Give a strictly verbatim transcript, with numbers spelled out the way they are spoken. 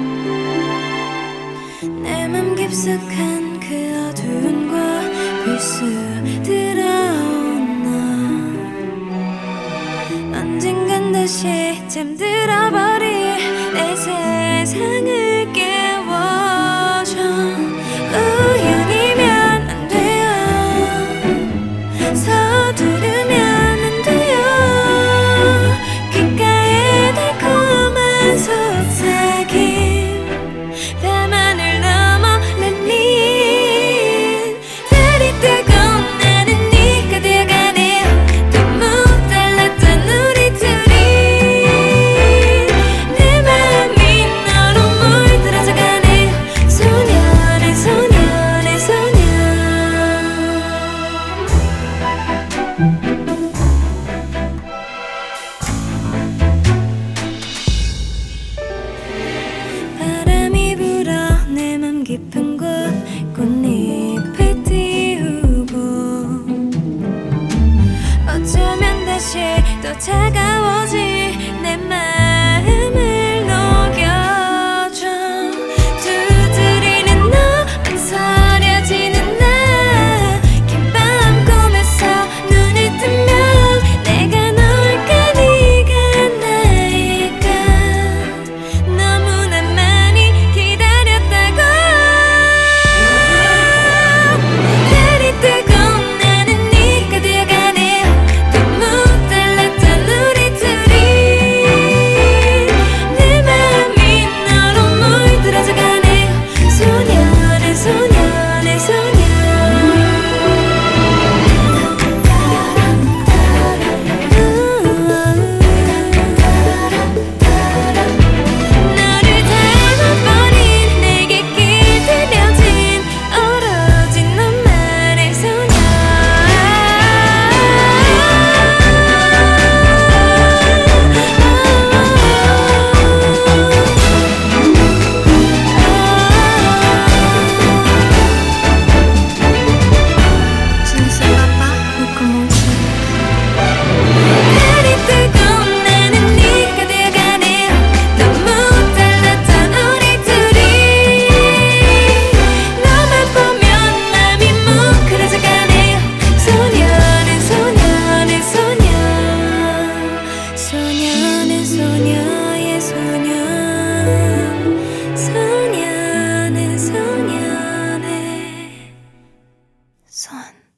내 맘 깊숙한 그 어두운 곳 불쑥 들어오나 언젠간 다시 잠들어버릴 내 세상을 깨워줘. 우연이면 안 돼요, 서두르면 안 돼요. 귓가에 달콤한 속삭임 밤하늘 넘어 날린 달이 뜨거운 나는 네가 되어가네요. 너무 달랐던 우리 둘이 내 맘이 너로 물들어져 가네요. 소년의 소년의 소년. 바람이 불어 내 맘 깊은 곳 꽃잎을 띄우고 어쩌면 다시 또 차가워질 내 마음을 녹여줘. 두드리는 너 망설여지는 나 긴 밤 꿈에서 눈을 뜨면 내가 너일까 네가 나일까 너무나 많이 기다렸다고. 달이 뜨거운 나는 네가 되어가네요. 너무 달랐던 우리 둘이 내 맘이 너로 물들어져 가네요. 소년의 소년의 소년. 너를 닮아버린 내게 길들여진 오로지 너만의 소년. 달이 뜨거운 나는 네가 되어가네요. 너무 달랐던 우리 둘이 너만 보면 맘이 뭉클해져 가네요. 소년의 소년의 소년. 소년의 소녀의 소년. 소년의 소년의 손.